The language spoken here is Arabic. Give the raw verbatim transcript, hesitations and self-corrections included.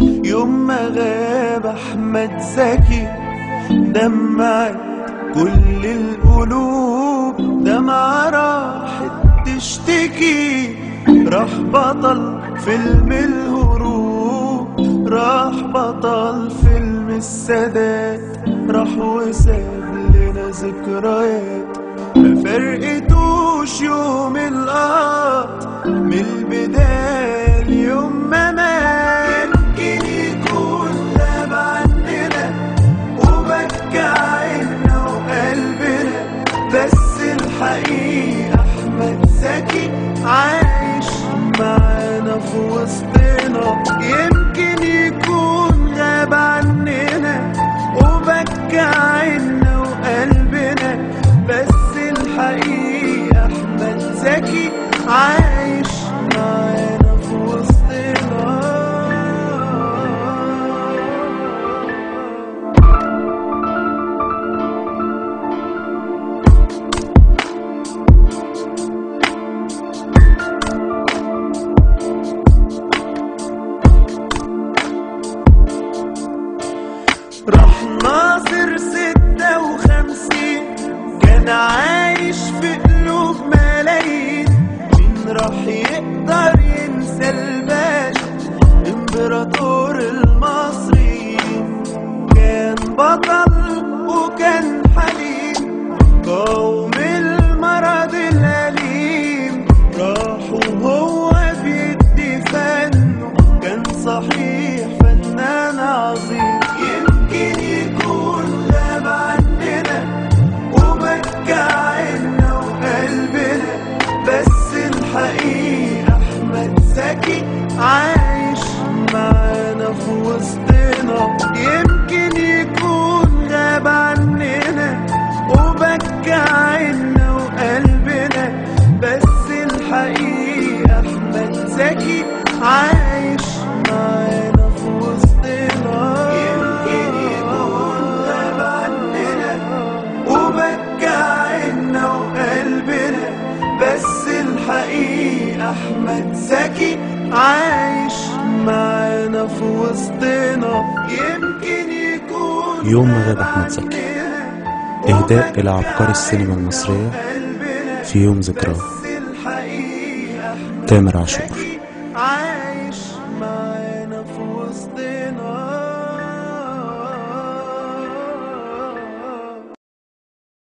يوم ما غاب أحمد زكي دمعت كل القلوب، دمعة راحت تشتكي. راح بطل فيلم الهروب، راح بطل فيلم السادات، راح وساب لنا ذكريات ما فرقتوش يوم القط من البداية اليوم ما مات. يمكن يكون غاب عننا وبكى عيننا وقلبنا، بس الحقيقة أحمد زكي عايش معانا في وسطنا. يمكن يكون غاب عننا وبكى عيننا وقلبنا، بس الحقيقة أحمد زكي عايش معانا في وسطنا. راح ناصر ستة وخمسين كان عايش في قلوب ملايين. مين راح يقدر ينسى الباشا امبراطور المصريين؟ كان بطل وكان حليم، قاوم المرض الأليم. راح وهو بيدي فنه، كان صحيح فنان عظيم. يمكن يكون غاب عننا وبكى عيننا وقلبنا، بس الحقيقة أحمد زكي عايش معانا في وسطنا. يمكن يكون غاب عننا وبكى عيننا وقلبنا، بس الحقيقة أحمد زكي عايش معانا في وسطنا. يمكن يكون غاب عننا وبكى عيننا وقلبنا، بس الحقيقة أحمد زكي عايش معانا في وسطنا. يمكن يكون يوم ما غاب أحمد زكي، إهداء إلى عبقري السينما المصرية في يوم ذكراه. تامر عاشور.